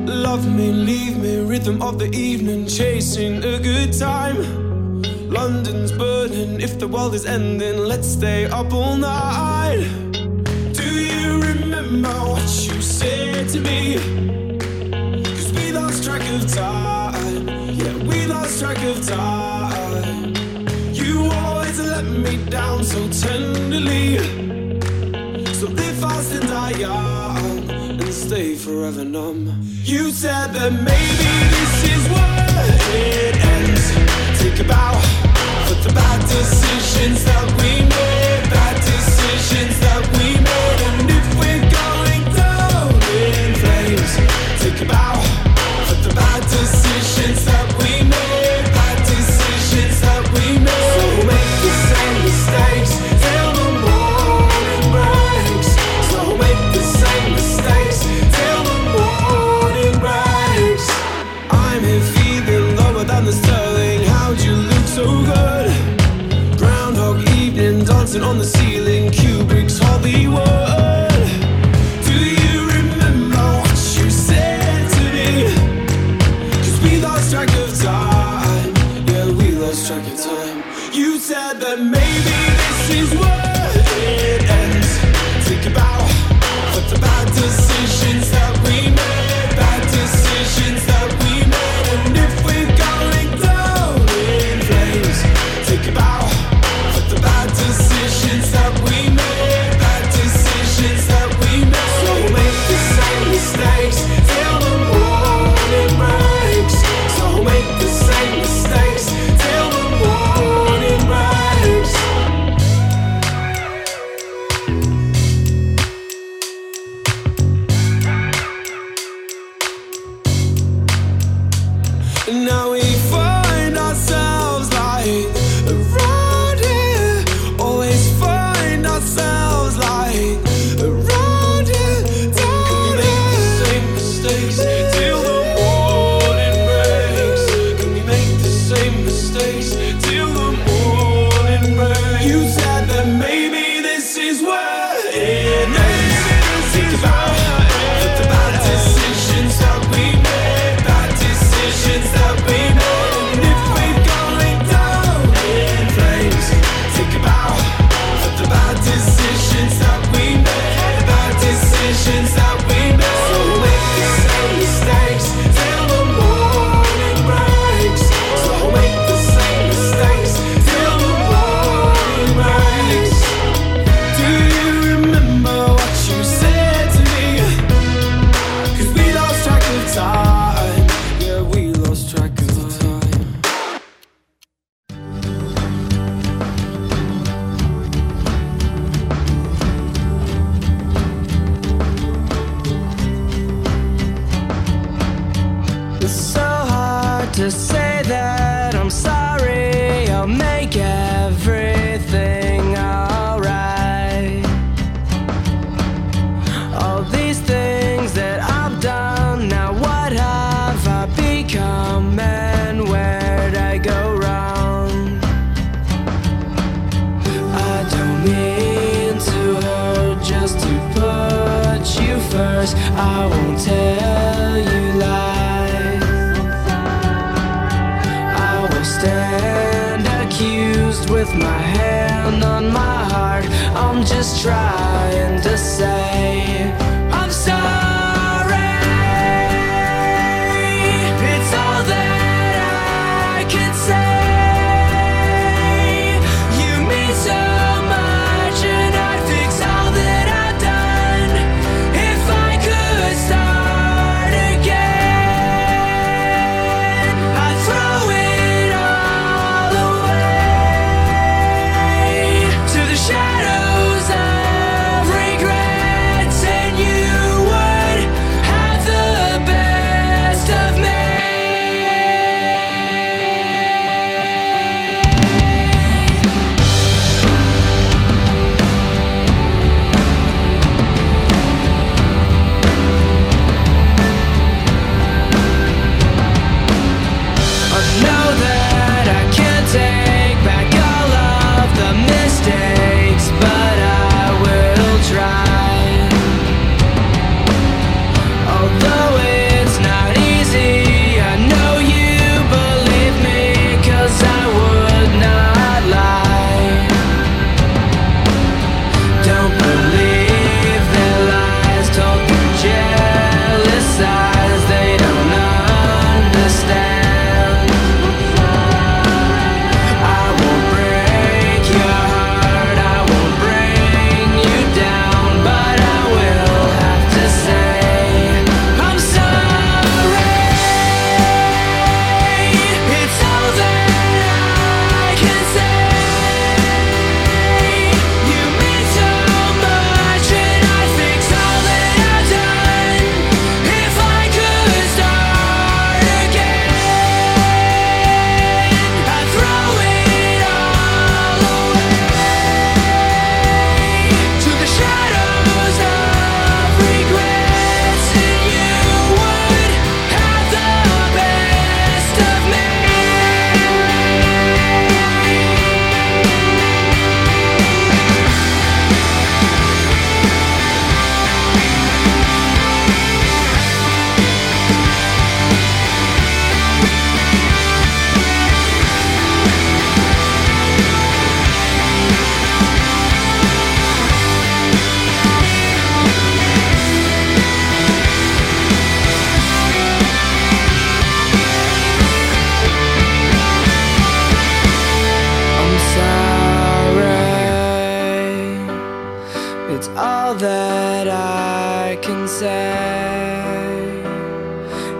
Love me, leave me, rhythm of the evening, chasing a good time. London's burning, if the world is ending, let's stay up all night. Do you remember what you said to me? Cause we lost track of time, yeah, we lost track of time. You always let me down so tenderly. So live fast and die young, and stay forever numb. You said that maybe this is where it ends. Take a bow for the bad decisions that we made, bad decisions that we made. And if we're going down in flames, take a bow for the bad decisions that we made, bad decisions that we made. So make the same mistakes till the morning breaks. So make the same mistakes till the morning breaks. I'm here feeling lower than the sterling. How'd you look so good? Groundhog evening, dancing on the ceiling, Kubrick's Hollywood. Do you remember what you said to me? Cause we lost track of time, yeah, we lost track of time. You said that maybe this is where it ends. Think about what the bad decisions that we made, bad decisions that we made. And if we're going down in flames, think about what the bad decisions that we made, bad decisions that we made. So make the same mistakes till the morning breaks. So make the same mistakes till the morning breaks. Now we find ourselves like around here. Always find ourselves like around here. Down here. Can we make the same mistakes till the morning breaks? Can we make the same mistakes till the morning breaks? You said that maybe this is where it ends. Think about the bad decisions that we made, bad decisions that we made. And if we're going down in flames, think about the bad decisions that we made, bad decisions that we made. So make the same mistakes till the morning breaks. So make the same mistakes till the morning breaks. Do you remember what you said to me? Cause we lost track of time, yeah, we lost track of time. It's so hard to say that I'm sorry. I'll make everything alright. All these things that I've done, now what have I become and where'd I go wrong? I don't mean to hurt, just to put you first. I won't tell you lies. I will stand accused with my hand on my heart. I'm just trying to say I'm sorry. It's all that I can say. You mean so much, and I'd fix all that I've done if I could start again. I'd throw it all away to the shadows of regrets, and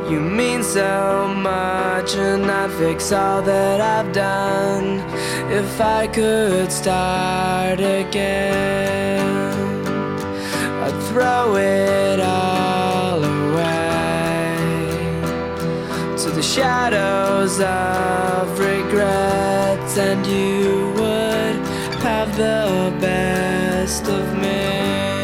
You mean so much, and I'd fix all that I've done if I could start again. I'd throw it all away to the shadows of regrets, and you would have the best of me.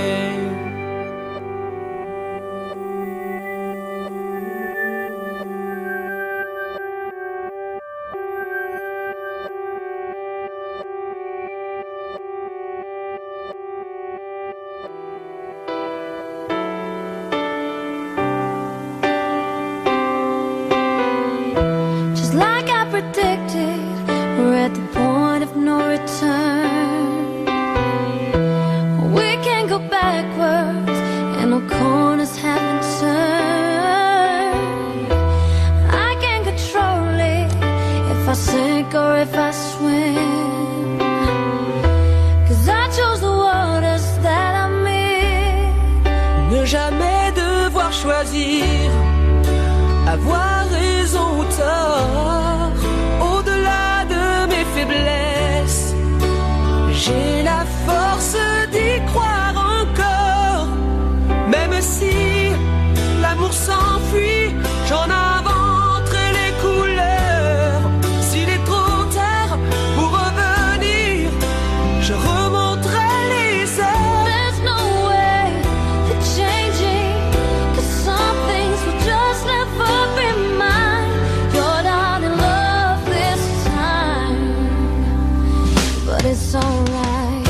We're at the point of no return. We can't go backwards, and no corners haven't turned. I can't control it, if I sink or if I swim, 'cause I chose the waters that I'm in. Ne jamais devoir choisir, avoir raison ou tort. Au-delà de mes faiblesses, j'ai la force d'y croire encore. Même si l'amour s'enfuit, j'en inventerai les couleurs. S'il est trop tard pour revenir, je remonterai les heures. There's no way for changing, 'cause some things will just never be mine. You're not in love this time, but it's alright.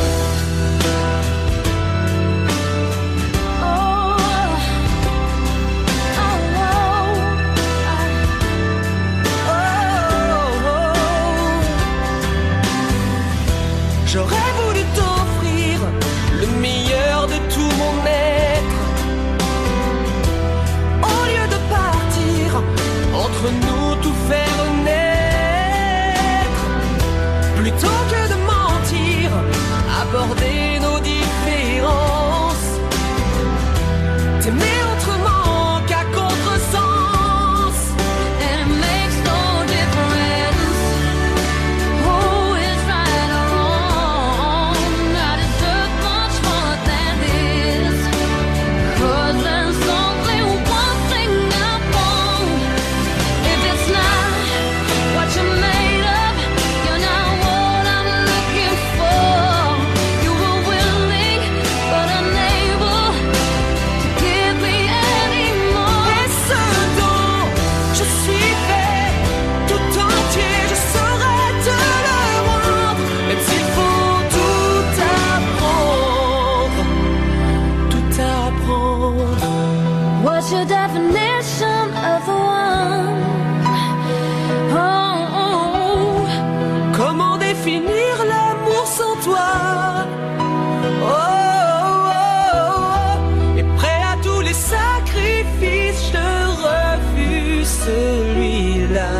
J'aurais voulu t'offrir le meilleur de tout mon être. Au lieu de partir, entre nous tout faire naître. Plutôt que de mentir, aborder nos différences. T'aimer autrement qu'à contresens. And it makes no difference who is right or wrong. I deserve much more than this, 'cause there's only one thing I want. If it's not what you're made of, you're not what I'm looking for. You were willing but unable to give me any more. Et ce dont je suis fait, tout entier, je saurais te le rendre. Même s'il faut tout apprendre, tout apprendre. What's your definition of the one? Oh, oh, Comment définir l'amour sans toi? Oh, oh, oh. Et prêt à tous les sacrifices, je refuse celui-là.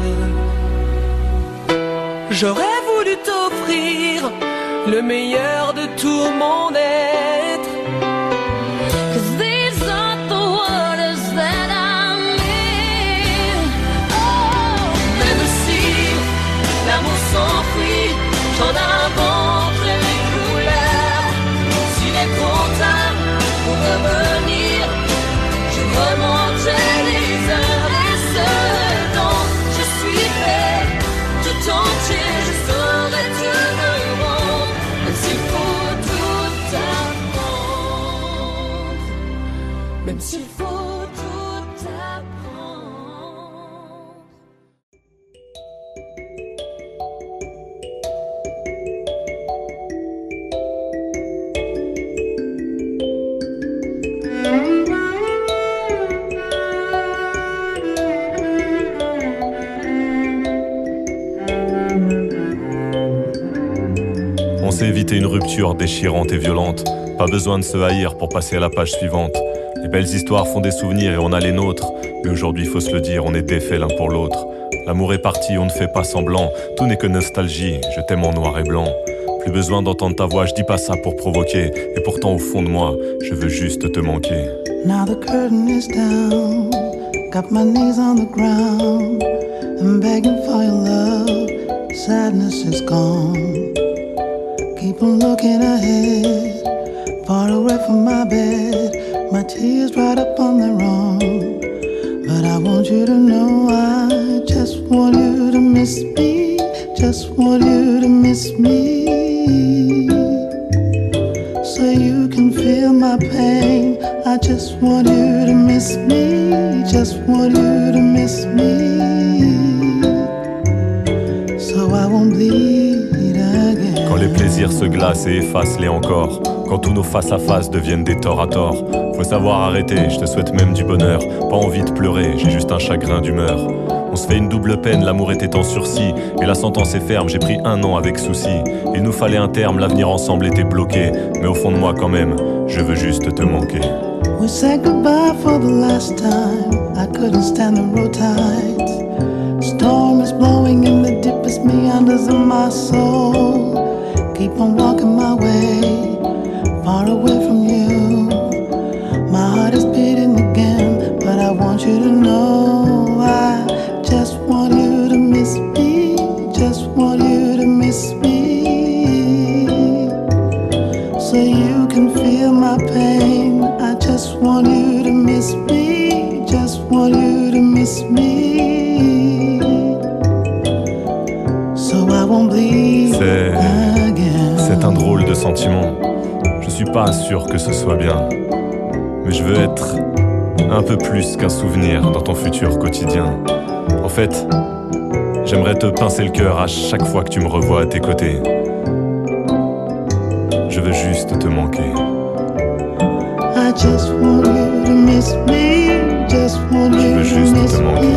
J'aurais voulu t'offrir le meilleur de tout mon être. 'cause these are the waters that I'm in. Oh, Même si l'amour s'enfuit, j'en inventerai les couleurs. S'il est trop tard pour revenir, je remonterai les heures. Et ce dont je suis fait, tout entier, je saurai te le rendre. Même s'il faut tout apprendre, même s'il faut tout apprendre. On sait éviter une rupture déchirante et violente. Pas besoin de se haïr pour passer à la page suivante. Les belles histoires font des souvenirs et on a les nôtres. Mais aujourd'hui, faut se le dire, on est défaits l'un pour l'autre. L'amour est parti, on ne fait pas semblant. Tout n'est que nostalgie, je t'aime en noir et blanc. Plus besoin d'entendre ta voix, je dis pas ça pour provoquer. Et pourtant au fond de moi, je veux juste te manquer. Now the curtain is down, Got my knees on the ground, I'm begging for your love. Sadness is gone. Keep on looking ahead, far away from my bed. My tears dried up on their own. But I want you to know I just want you to miss me. Just want you to miss me, so you can feel my pain. I just want you to miss me. Just want you to miss me, so I won't bleed again. Quand les plaisirs se glacent et effacent-les encore, quand tous nos face-à-face deviennent des torts à tort, faut savoir arrêter, je te souhaite même du bonheur. Pas envie de pleurer, j'ai juste un chagrin d'humeur. On se fait une double peine, l'amour était en sursis, et la sentence est ferme, j'ai pris 1 an avec souci. Il nous fallait un terme, l'avenir ensemble était bloqué, mais au fond de moi quand même, je veux juste te manquer. We said goodbye for the last time. I couldn't stand the road tides. Storm is blowing in the deepest meanders of my soul. Keep on walking my way, far away from you. My heart is beating again, but I want you to know I just want you to miss me. Just want you to miss me, so you can feel my pain. I just want you to miss me. Just want you to miss me, so I won't bleed again. C'est un drôle de sentiment. Je suis pas sûr que ce soit bien, mais je veux être un peu plus qu'un souvenir dans ton futur quotidien. En fait, j'aimerais te pincer le cœur à chaque fois que tu me revois à tes côtés. Je veux juste te manquer. I just want you to miss me. Just want Je you veux to juste miss te manquer.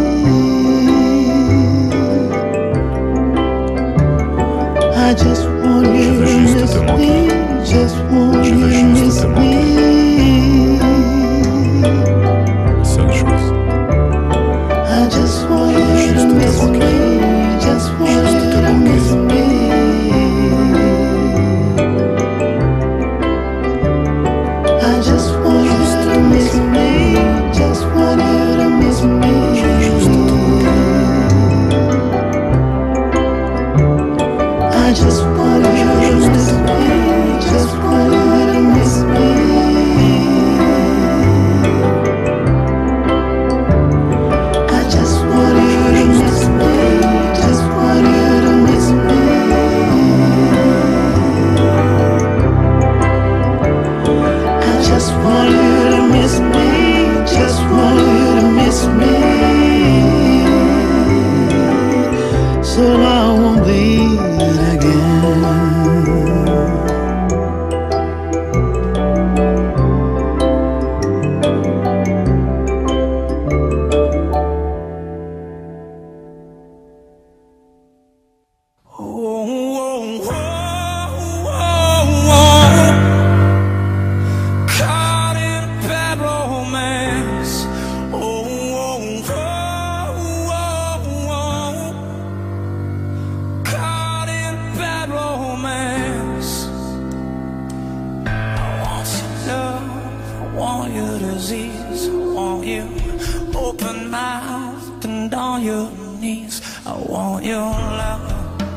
I just want Je you veux to juste miss te manquer. me. Just want Je you veux to juste miss te manquer. me. Seule chose. I just want Je veux you to juste te miss manquer. me. Just want Juste you te to manquer. miss me. I just want you to miss me. Just want you to miss me. I just want you to miss me. Just want you to miss me. I just want you to miss me. Just want you to miss me. I just want you to miss me. Just want you to miss me, so I won't bleed again. Caught in a bad romance. Caught in a bad romance. I want your love, I want your disease, I want you open mouthed and on your knees. I want your love,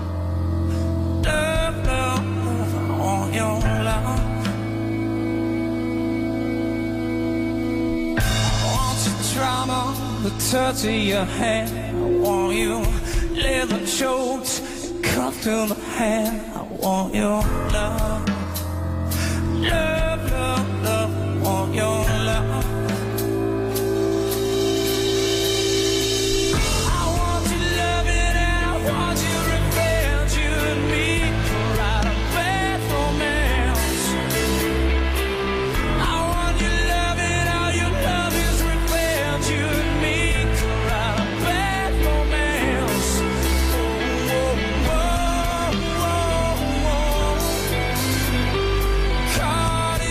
love, love, love. I want your love. Drama, the touch of your hand. I want you leather choked and cut through the hand. I want your love, love, love, love. I want your love. I want you loving and I want you revenge. You and me write a bad romance. I want you loving all your love is revenge. You and me could write a bad romance. Oh, oh, oh, oh, oh. Caught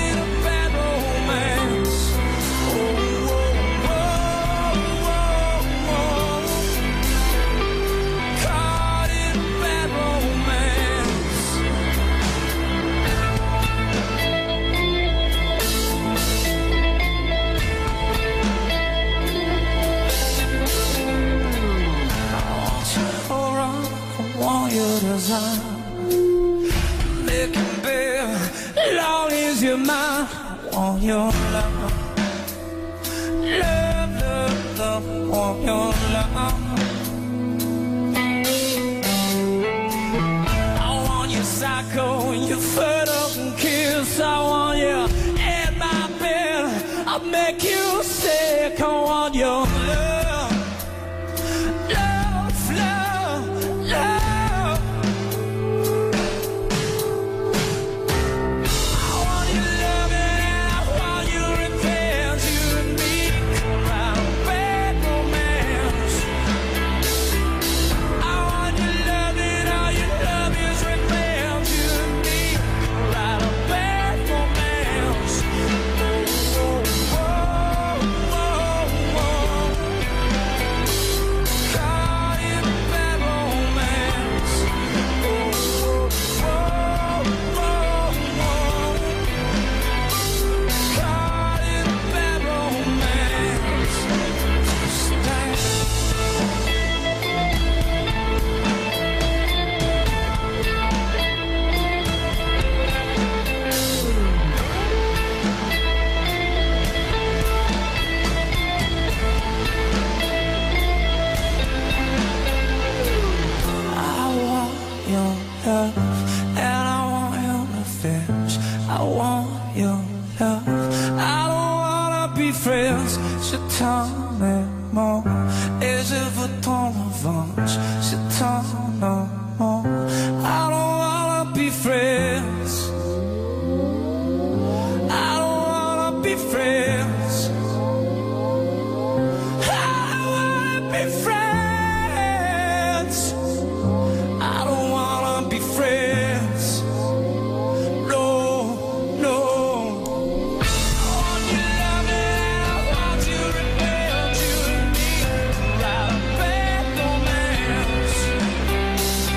'cause I'm making bail. Long as you're mine, I want your love. Love, love, love, I want your love. I want your psycho, your fed up and kiss. I want you in my bed. I'll make you sick. I want your love. Love, love, love. I want your love and I want your revenge. You and me around bad romance. I want your love and all your love is revenge. You and me around a bad romance. Whoa, whoa, whoa, whoa. Caught in a bad romance. Whoa, whoa, whoa, whoa. Caught in a bad romance. Stay. I want your love and I want your revenge. I want your love. I don't wanna be friends. Je t'en aime, et je veux ton revanche. Je t'en aime. I don't wanna be friends. I don't wanna be friends. I don't wanna be friends. I don't wanna be friends. No, no. I want your love and I want your revenge. You and me, right a bad romance.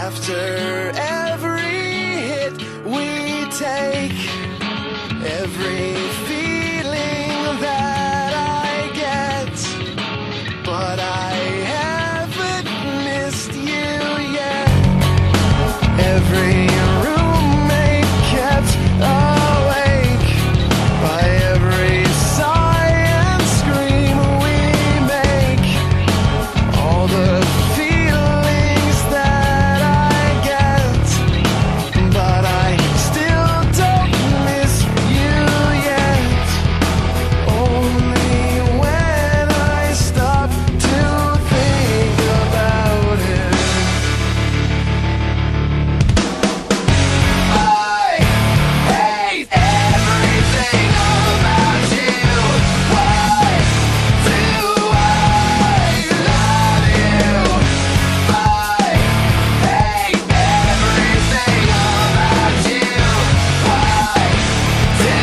After every hit we take, every feeling that I get, but I haven't missed you yet. Every roommate kept awake by every sigh and scream we make. All the feelings that I get, but I still don't miss you yet. Only when I stop to think about it. I hate everything about you. Why do I love you? I hate everything about you. Why do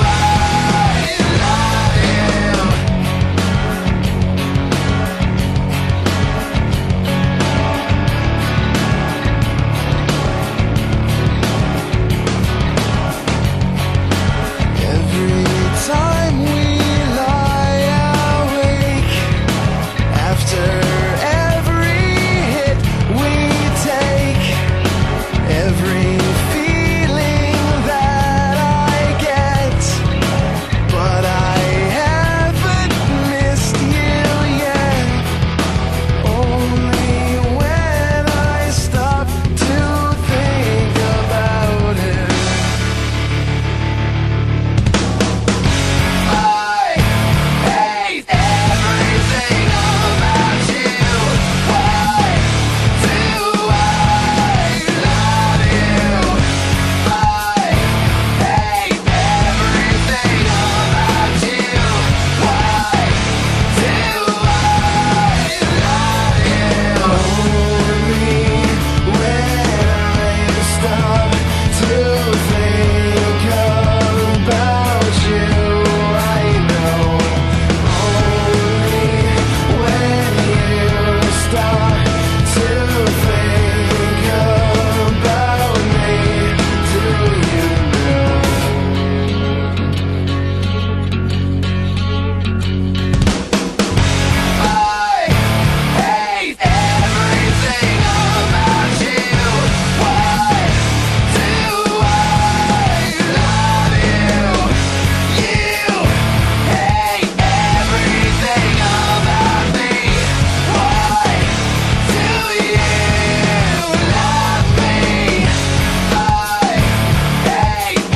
Every time we lie awake, after every hit we take, every feeling that I get, but I haven't missed you yet. Only when I stop to think about it. I hate everything about you. Why do I love you? I hate everything about you. Why do I love you? Only when I stop to think about you, I know. Only when you stop to think about me, do you know? I hate everything about you. Why do I love you? You hate everything about me. Why do you love me? I hate you.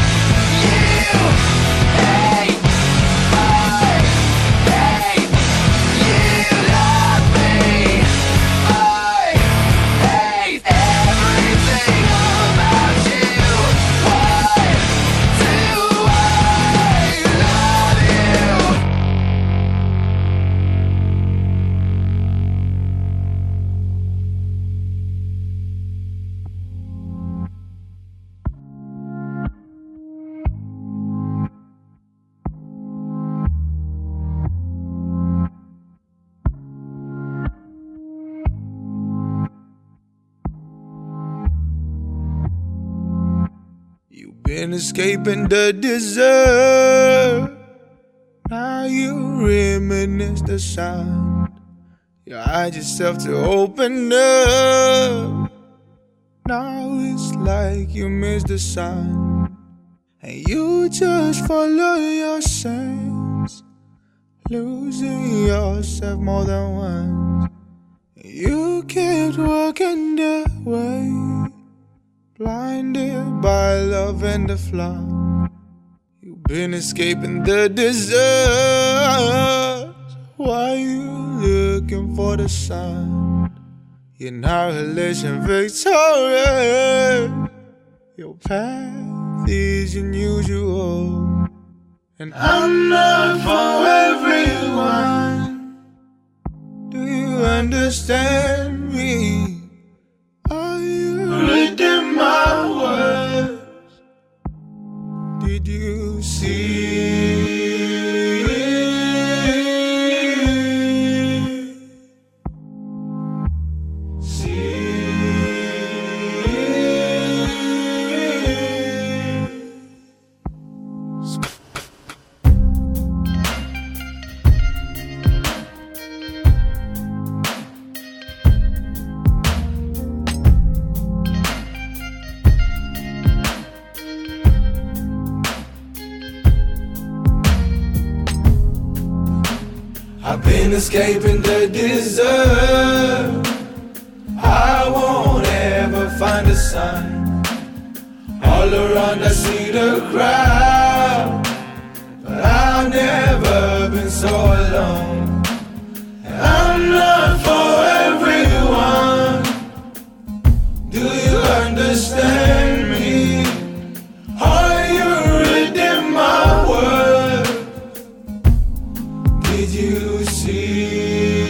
Hate. I hate you love me. I hate everything about you. Why do I love you? You've been escaping the desert. Now you reminisce the sound. You hide yourself to open up. Now it's like you miss the sun, and you just follow your sense, losing yourself more than once. You kept walking the way, blinded by love and the flaw. You've been escaping the desert. Why you looking for the sun? Annihilation victorious. Your path is unusual, and I'm not for everyone. Do you understand me? Are you reading my words? Did you see? See? in escaping the desert. I won't ever find a sign. All around I see the crowd, but I've never been so alone. I'm not for everyone. Do you understand me? Are you reading my words? Did you see?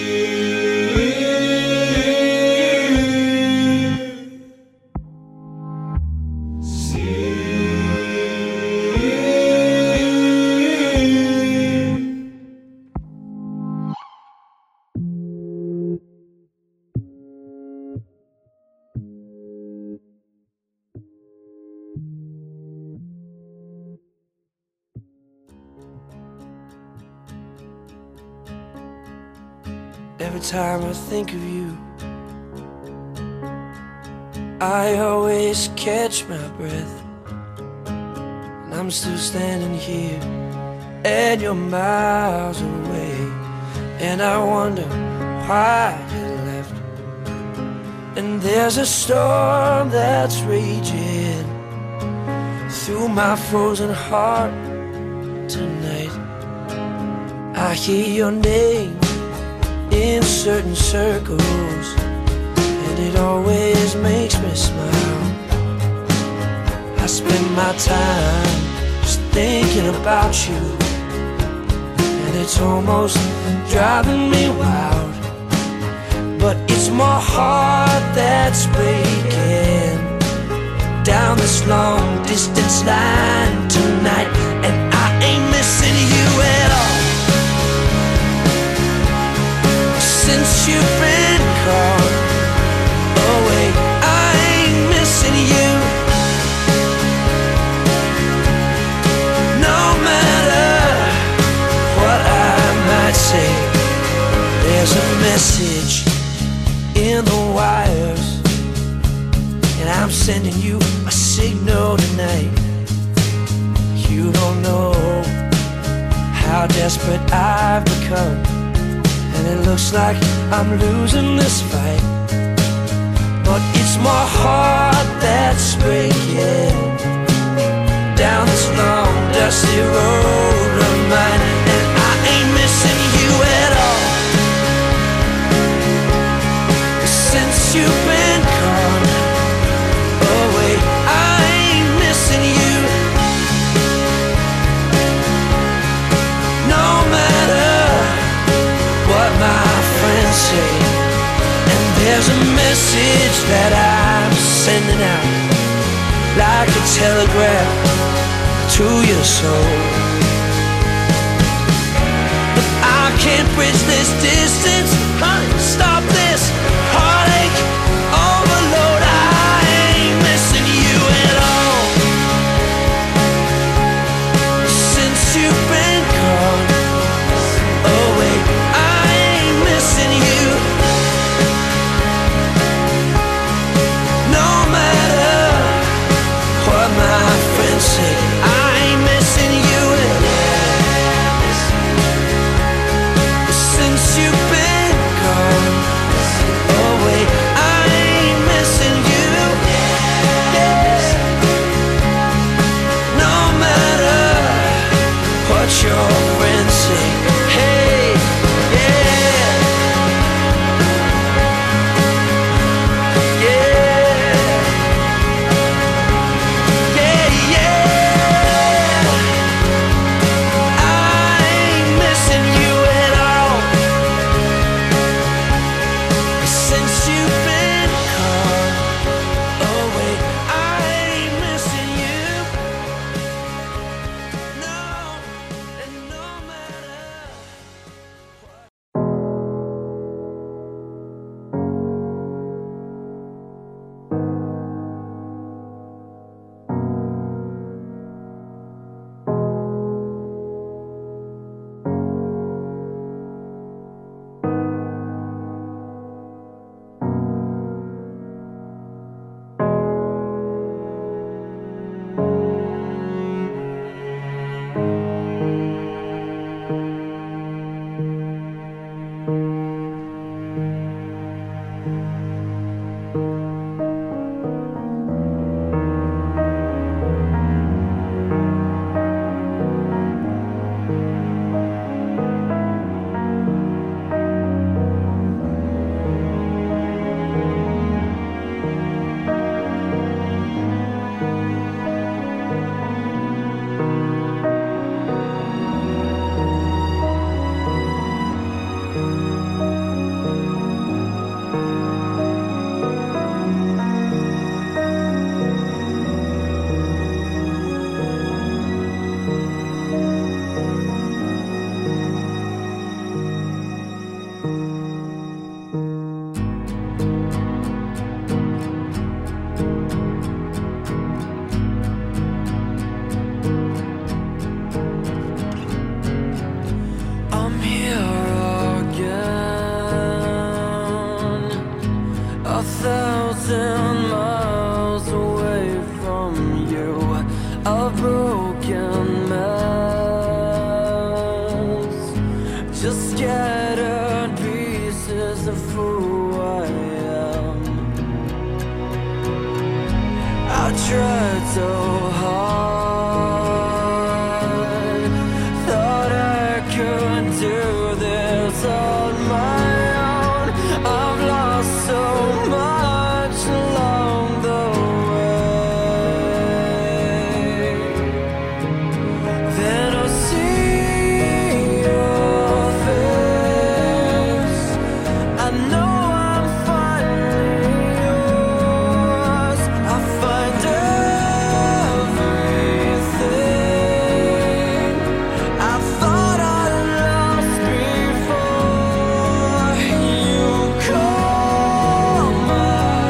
Every time I think of you, I always catch my breath. And I'm still standing here, and you're miles away. And I wonder why you left. And there's a storm that's raging through my frozen heart tonight. I hear your name in certain circles, and it always makes me smile. I spend my time just thinking about you, and it's almost driving me wild. But it's my heart that's breaking down this long distance line tonight, and I ain't missing you at all. Since you've been called away, I ain't missing you. No matter what I might say, there's a message in the wires, and I'm sending you a signal tonight. You don't know how desperate I've become, and it looks like I'm losing this fight. But it's my heart that's breaking down this long dusty road of mine, and I ain't missing you at all. Since you've been gone away, I ain't missing you. No matter what my friends say, and there's a message that I'm sending out like a telegraph to your soul. But I can't bridge this distance, stop this heartache overload. I ain't missing you at all. Since you've been gone away, I ain't missing you. No matter what my friends say, I ain't missing you at all. Since you've been gone 1,000 miles away from you, a broken mess, just scattered pieces of who I am. I tried so hard, thought I could do this on my own. I've lost so much along the way. Then I see your face. I know I'm finally yours. I find everything I thought I lost before. You call my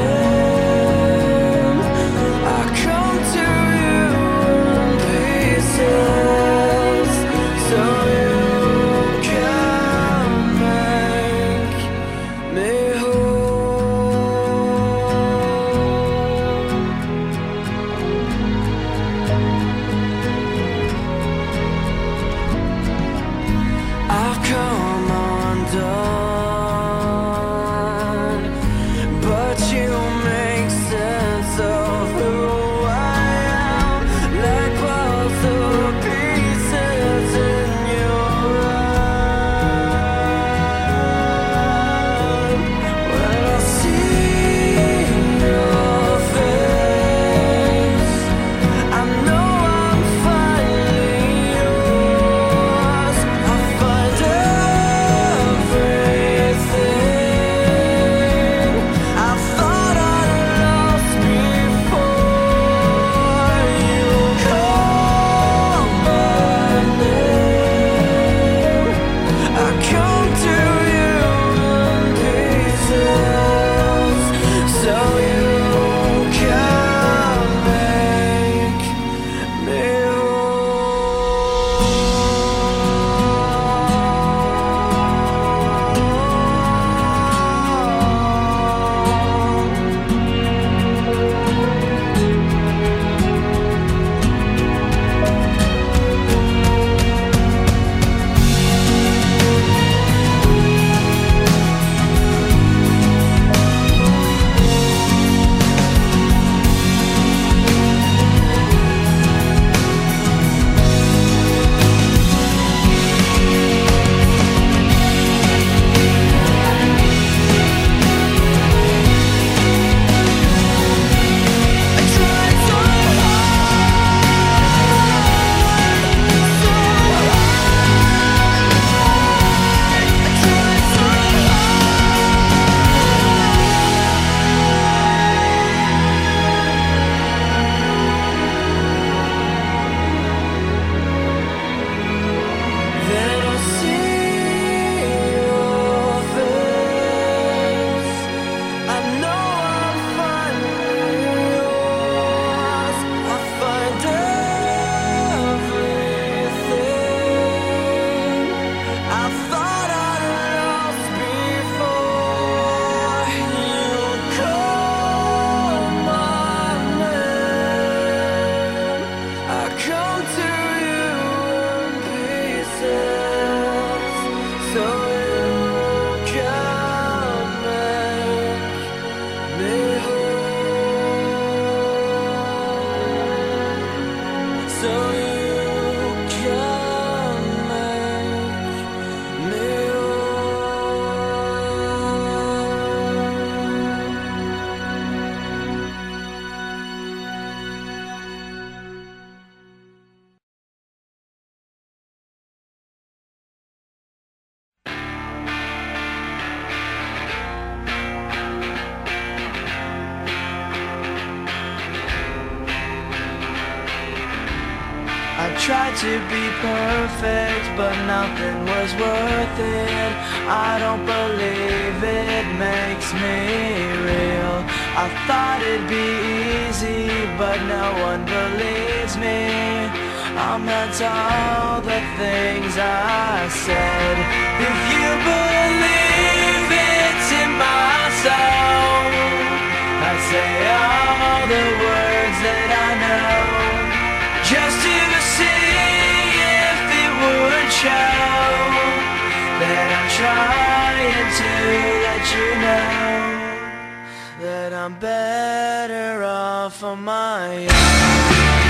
name. I come to you in pieces, so you can make me whole. I've come undone, but you make sense of who I am, like puzzle pieces in your eye. When I see your face, I know I'm finally yours. I find everything I thought I lost before. You call my name. I come to you in pieces, so you can make me Then I see your face. I know I'm finally yours. I find everything I thought I lost before. You call my name. I come to you in pieces, so you can make me whole. So you can make me I tried to be perfect, but nothing was worth it. I don't believe it makes me real. I thought it'd be easy, but no one believes me. I meant all the things I said. If you believe it's in my soul, say all the words that I know, just to see if it would show that I'm trying to let you know that I'm better off on my own.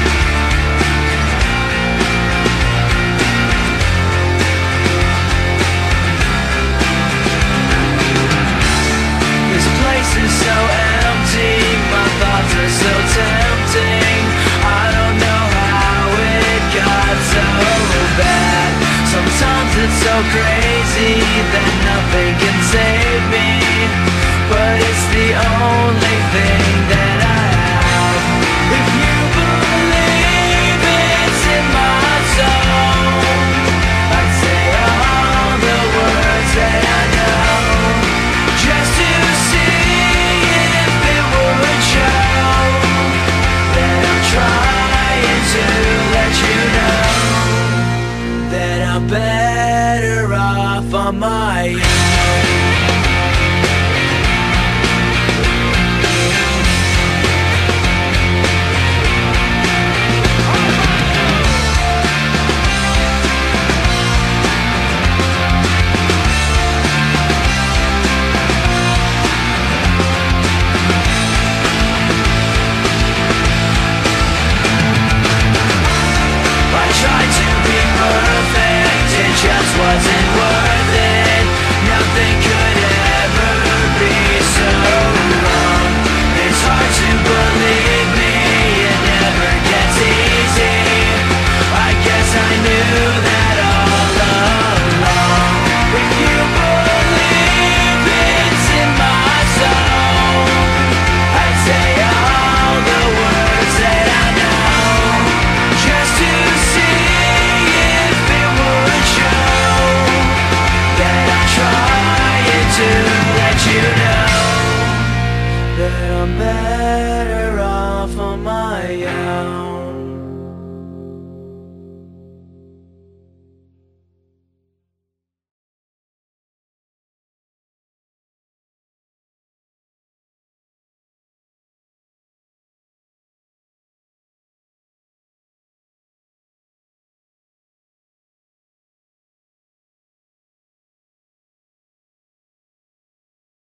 This place is so empty, my thoughts are so tempting. I don't know how it got so bad. Sometimes it's so crazy that nothing can save me, but it's the only thing that I have. If you believe it's in my soul, I'd say all the words that I know, just to see if it would show that I'm trying to let you know that I'm better off on my own. Just wasn't worth it. Nothing could ever be so wrong. It's hard to believe me, it never gets easy. I guess I knew that all along. If you believe it's in my soul, I'd say all the words that I know, just to see if it would show that I'm trying to let you know that I'm better off on my own.